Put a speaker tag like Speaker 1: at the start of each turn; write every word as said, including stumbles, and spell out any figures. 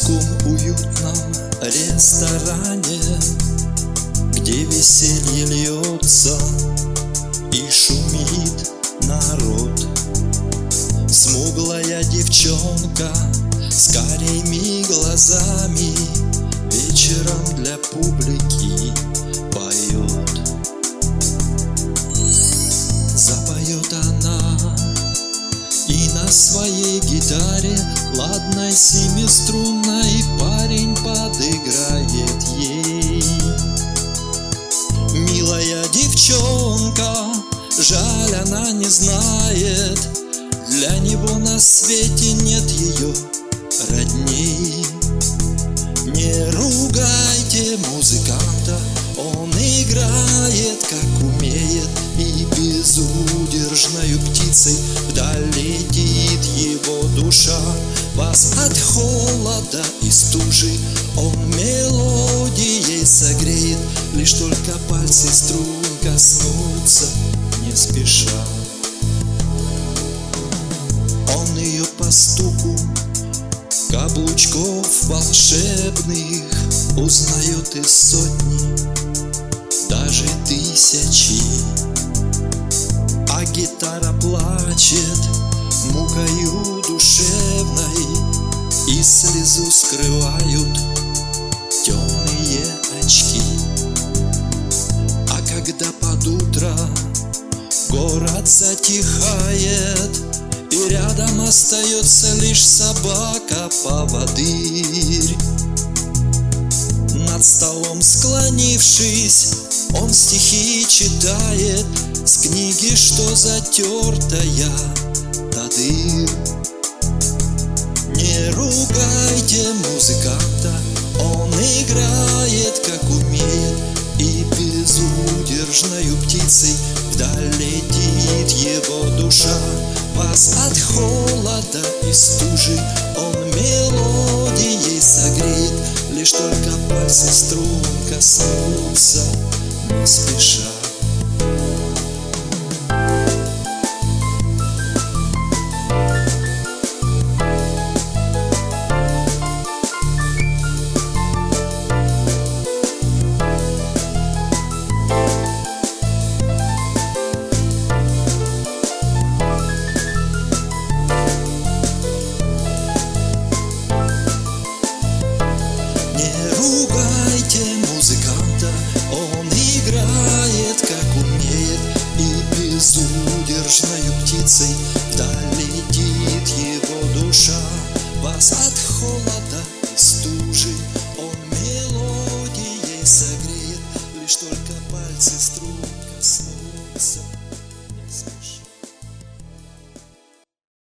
Speaker 1: московском уютном ресторане, где веселье льется и шумит народ. Смуглая девчонка с карими глазами вечером для публики поет. Запоет она и на своей гитаре ладной семиструнной парень подыграет ей. Милая девчонка, жаль, она не знает, для него на свете нет ее родней. Не ругайте музыканта, он играет как умеет, и безудержною птицей вдаль летит его душа. Вас от холода и стужи он мелодией согреет, лишь только пальцы струн коснутся не спеша. Он ее по стуку каблучков волшебных узнает из сотни, даже тысячи. А гитара плачет мукою душевной, и слезу скрывают темные очки. А когда под утро город затихает, и рядом остается лишь собака-поводырь, над столом склонившись, он стихи читает с книги, что затертая до дыр. Не ругайте музыканта, он играет как умеет, и безудержною птицей вдаль летит его душа. Вас от холода и стужи он мелодией согреет, лишь только пальцы струн коснутся не спеша. Безудержною птицей вдаль летит